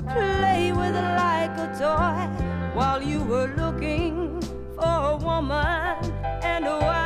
to play with like a toy while you were looking for a woman and a wife.